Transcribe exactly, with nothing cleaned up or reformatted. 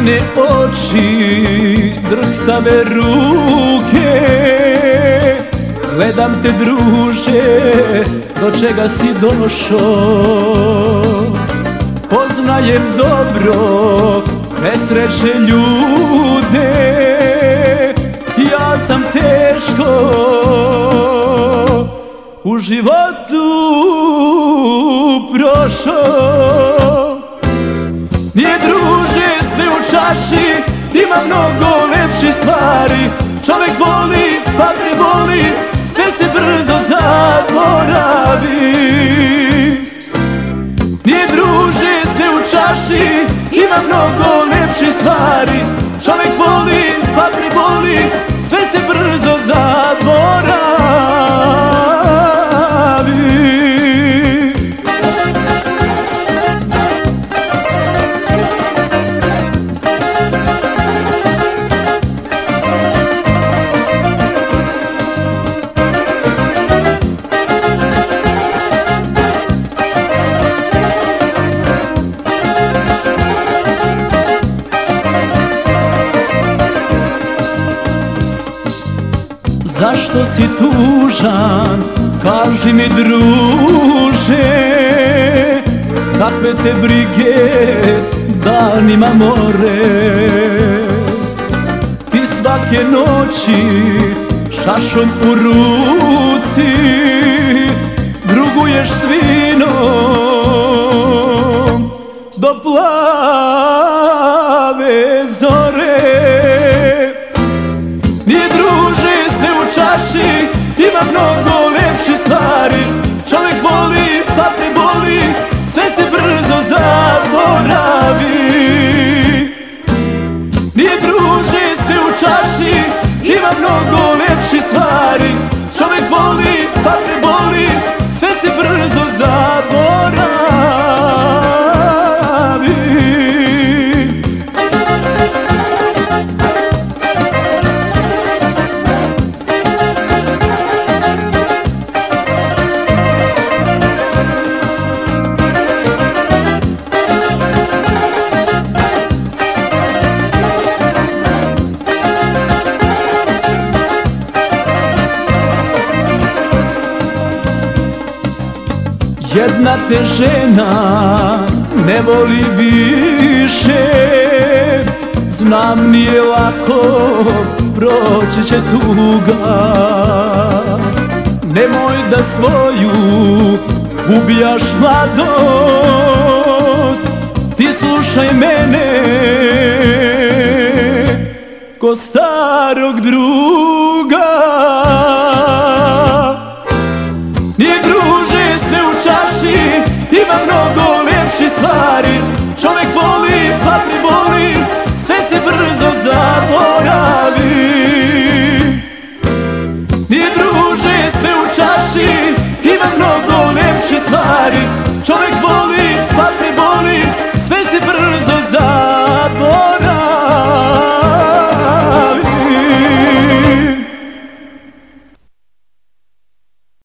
Crvene oči, drhtave ruke, gledam te druže, do čega si došao. Poznajem dobro nesreće ljude, ja sam teško u životu prošao. Nije druže sve u čaši, ima mnogo lepših stvari. Čovek voli pa preboli, sve se brzo zaboravi. Nije druže sve u čaši, ima mnogo lepših stvari. Čovek voli pa preboli, sve se brzo zaboravi. Zašto si tužan, kaži mi druže, kakve te brige danima more. Ti svake noći šašom u ruci druguješ s vinom do plave zore. Nije druže sve u čaši, ima mnogo lepših stvari. Čovek voli pa preboli, sve se brzo zaboravi. Nije druže sve u čaši, ima mnogo lepših stvari. Čovek voli pa preboli, sve se brzo zaboravi. Jedna te žena ne voli više, znam nije lako, proći će tuga. Nemoj da svoju ubijaš mladost, ti slušaj mene ko starog druga. Nije druže sve u čaši, ima mnogo lepših stvari. Čovek voli pa preboli, sve se brzo zaboravi. Nije druže sve u čaši, ima mnogo lepših stvari. Čovek voli pa preboli,